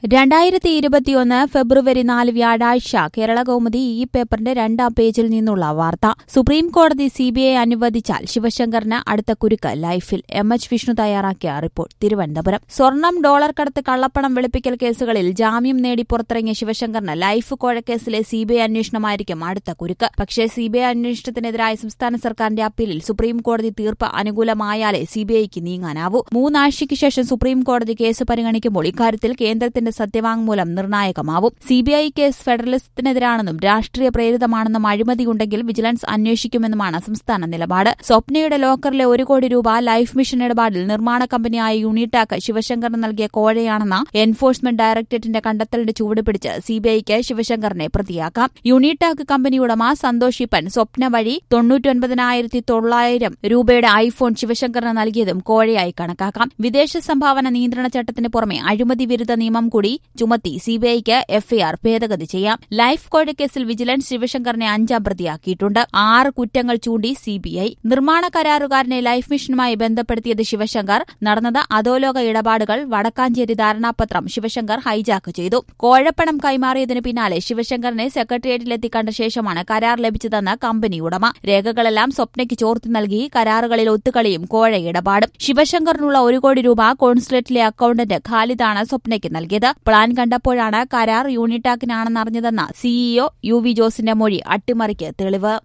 2021 ഫെബ്രുവരി 4 വ്യാഴാഴ്ച കേരള കൗമുദി ഈ പേപ്പറിന്റെ 2ാം പേജിൽ നിന്നുള്ള വാർത്ത. സുപ്രീം കോടതി സിബിഐ അനുവദിച്ചാൽ ശിവശങ്കറിന് അടുത്ത കുരുക്ക് ലൈഫിൽ. എം.എച്ച്. വിഷ്ണു തയ്യാറാക്കിയ റിപ്പോർട്ട്. തിരുവനന്തപുരം. സ്വർണം, ഡോളർ കടത്ത്, കള്ളപ്പണം വെളുപ്പിക്കൽ കേസുകളിൽ ജാമ്യം നേടി പുറത്തിറങ്ങിയ ശിവശങ്കറിന് ലൈഫ് കോഴക്കേസിലെ സിബിഐ അന്വേഷണമായിരിക്കും അടുത്ത കുരുക്ക്. പക്ഷേ സിബിഐ അന്വേഷണത്തിനെതിരായ സംസ്ഥാന സർക്കാരിന്റെ അപ്പീലിൽ സുപ്രീം കോടതി തീർപ്പ് അനുകൂലമായാലേ സിബിഐക്ക് നീങ്ങാനാവൂ. 3 ആഴ്ചയ്ക്ക് ശേഷം സുപ്രീം കോടതി കേസ് പരിഗണിക്കുമ്പോൾ ഇക്കാര്യത്തിൽ കേന്ദ്രത്തിന്റെ സത്യവാങ്മൂലം നിർണായകമാവും. സിബിഐ കേസ് ഫെഡറലിസത്തിനെതിരാണെന്നും രാഷ്ട്രീയ പ്രേരിതമാണെന്നും അഴിമതിയുണ്ടെങ്കിൽ വിജിലൻസ് അന്വേഷിക്കുമെന്നുമാണ് സംസ്ഥാന നിലപാട്. സ്വപ്നയുടെ ലോക്കറിലെ 1 കോടി രൂപ ലൈഫ് മിഷൻ ഇടപാടിൽ നിർമ്മാണ കമ്പനിയായ യൂണിടാക് ശിവശങ്കറിന് നൽകിയ കോഴയാണെന്ന എൻഫോഴ്സ്മെന്റ് ഡയറക്ടറേറ്റിന്റെ കണ്ടെത്തലിന്റെ ചുവട് പിടിച്ച് സിബിഐക്ക് ശിവശങ്കറിനെ പ്രതിയാക്കാം. യൂണിടാക് കമ്പനി ഉടമ സന്തോഷ് ഈപ്പൻ സ്വപ്ന വഴി 99,900 രൂപയുടെ ഐഫോൺ ശിവശങ്കറിന് നൽകിയതും കോഴയായി കണക്കാക്കാം. വിദേശ സംഭാവന നിയന്ത്രണ ചട്ടത്തിന് പുറമെ അഴിമതി വിരുദ്ധ നിയമം കൂടി ചുമത്തി സിബിഐക്ക് എഫ്ഐആർ ഭേദഗതി ചെയ്യാം. ലൈഫ് കോഴക്കേസിൽ വിജിലൻസ് ശിവശങ്കറിനെ 5ാം പ്രതിയാക്കിയിട്ടുണ്ട്. 6 കുറ്റങ്ങൾ ചൂണ്ടി സിബിഐ. നിർമ്മാണ കരാറുകാരനെ ലൈഫ് മിഷനുമായി ബന്ധപ്പെടുത്തിയത് ശിവശങ്കർ. നടന്നത് അധോലോക ഇടപാടുകൾ. വടക്കാഞ്ചേരി ധാരണാപത്രം ശിവശങ്കർ ഹൈജാക്ക് ചെയ്തു. കോഴപ്പണം കൈമാറിയതിന് പിന്നാലെ ശിവശങ്കറിനെ സെക്രട്ടേറിയറ്റിലെത്തി കണ്ട ശേഷമാണ് കരാർ ലഭിച്ചതെന്ന് കമ്പനി ഉടമ. രേഖകളെല്ലാം സ്വപ്നയ്ക്ക് ചോർത്തി നൽകി. കരാറുകളിൽ ഒത്തുകളിയും കോഴ ഇടപാടും. ശിവശങ്കറിനുള്ള 1 കോടി രൂപ കോൺസുലേറ്റിലെ അക്കൌണ്ടന്റ് ഖാലിദാണ് സ്വപ്നയ്ക്ക് നൽകിയത്. പ്ലാൻ കണ്ടപ്പോഴാണ് കരാർ യൂണിടാക്കിനാണെന്നറിഞ്ഞതെന്ന സിഇഒ UV ജോസിന്റെ മൊഴി അട്ടിമറിക്ക് തെളിവ്.